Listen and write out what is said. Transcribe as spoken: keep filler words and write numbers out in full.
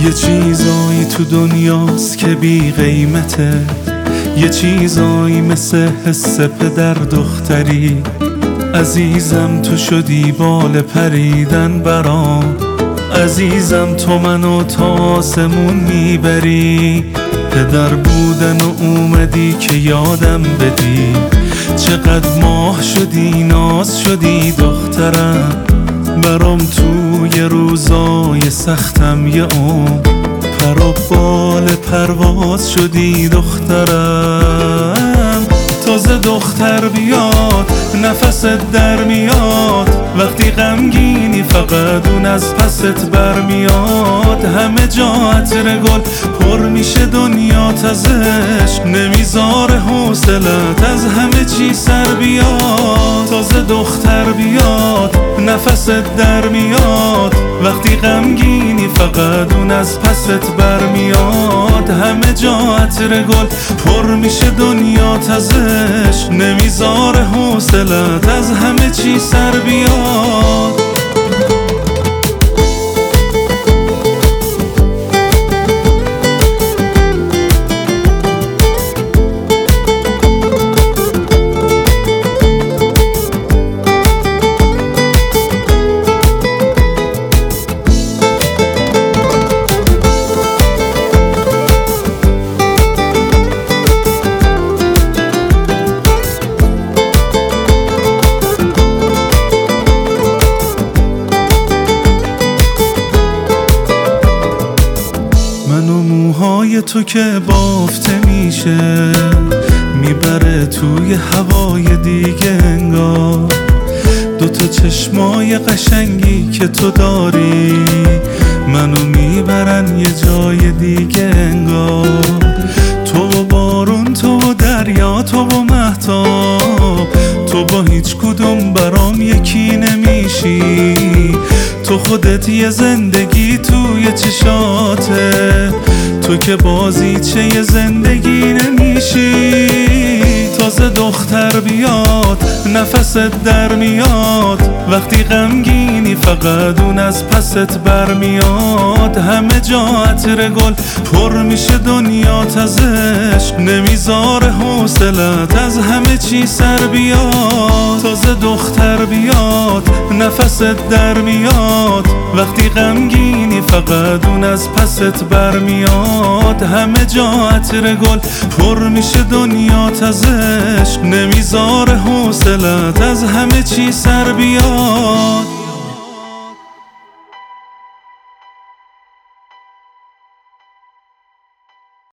یه چیزایی تو دنیاست که بی قیمته، یه چیزایی مثل حس پدر دختری. عزیزم تو شدی بال پریدن برام، عزیزم تو منو تا آسمون میبری. پدر بودن و اومدی که یادم بدی، چقدر ماه شدی ناز شدی دخترم. برام توی روزای سختم یه عمر پر و بال پرواز شدی دخترم. تازه دختر بیاد نفست در میاد، وقتی غمگینی فقط اون از پست برمیاد. همه جا عطر گل پر میشه دنیات ازش، نمیذاره حوصلت از همه چی سر بیاد. تازه دختر بیاد نفست در میاد، وقتی غمگینی فقط اون از پست برمیاد. همه جا عطر گل پر میشه دنیات ازش، نمیذاره حوصلت از همه چی سر بیاد. موهای تو که بافته میشه میبره توی هوای دیگه انگار. دوتا چشمای قشنگی که تو داری منو میبرن یه جای دیگه انگار. تو و بارون، تو و دریا، تو و مهتاب، تو با هیچ کدوم برام یکی نمیشی. تو خودت یه زندگی توی چشاته، تو که بازیچه یه زندگی نمیشی. تازه دختر بیاد نفست در میاد، وقتی غمگینی فقط اون از پست برمیاد. همه جا عطر گل پر میشه دنیات ازش، نمیذاره حوصلت از همه چی سر بیاد. تازه دختر بیاد نفست در میاد، وقتی غمگینی فقط اون از پست برمیاد. همه جا عطر گل پر میشه دنیات ازش، نمیذاره حوصلت از همه چی سر بیاد.